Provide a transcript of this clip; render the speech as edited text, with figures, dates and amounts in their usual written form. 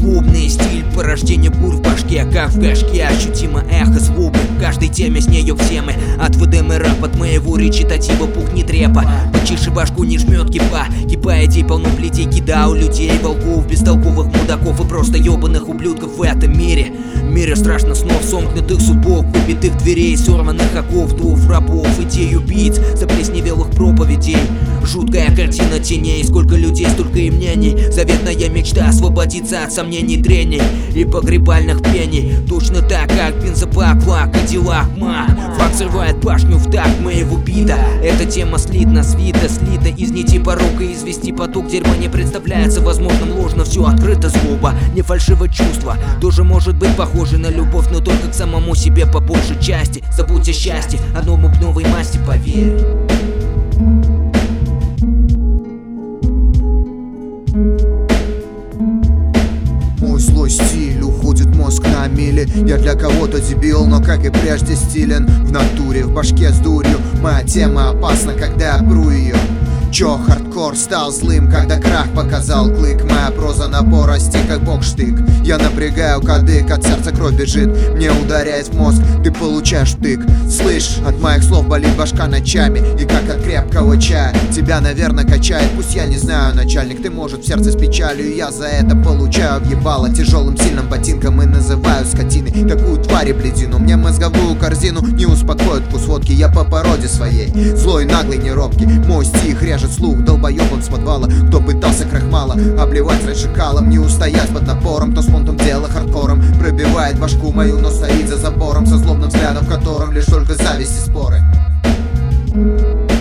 Клубный стиль, порождение бурь в башке, как в горшке, ощутимо эхо звука. В каждой теме с нею все мы, от ВДМ рэп, от моего речитатива пухнет репа. Почиши башку, не жмет кипа идей полно плетей, кида у людей, волков, бестолковых мудаков и просто ебаных ублюдков в этом мире. Мире страшно снов, сомкнутых зубов, убитых дверей, сорванных оков, двух рабов, идей убийц, заплесневелых проповедей. Жуткая картина теней, сколько людей, столько и мнений. Заветная мечта освободиться от сомнений, трений и погребальных пений. Точно так, как бензобак, лак, Кадиллак, мак. Флаг срывает башню в такт моего бита. Эта тема слита из нити порока. Извести поток дерьма не представляется возможным, ложно все открыто, злоба, не фальшиво чувство. Тоже может быть похоже на любовь, но только к самому себе по большей части. Забудь о счастье, одному к новой масти, поверь. Мой злой стиль, уходит мозг на мили. Я для кого-то дебил, но как и прежде стилен. В натуре, в башке с дурью. Моя тема опасна, когда я пру ее. Чё, хардкор стал злым, когда крах показал клык. Моя проза напорости, как бокштык. Я напрягаю кадык, от сердца кровь бежит. Мне ударяет в мозг, ты получаешь тык. Слышь, от моих слов болит башка ночами. И как от крепкого чая тебя, наверное, качает. Пусть я не знаю, начальник, ты, может, в сердце с печалью. Я за это получаю въебало тяжелым сильным ботинком и называю скотиной такую тварь и блядину. Мне мозговую корзину не успокоит вкус водки. Я по породе своей злой, наглый, неробкий. Мой стих режет слух долбоебом с подвала. Кто пытался крахмала обливать шакалом, не устоять под напором. Кто с понтом дела хардкором пробивает башку мою, но стоит за забором со злобным взглядом, в котором лишь только зависть и споры.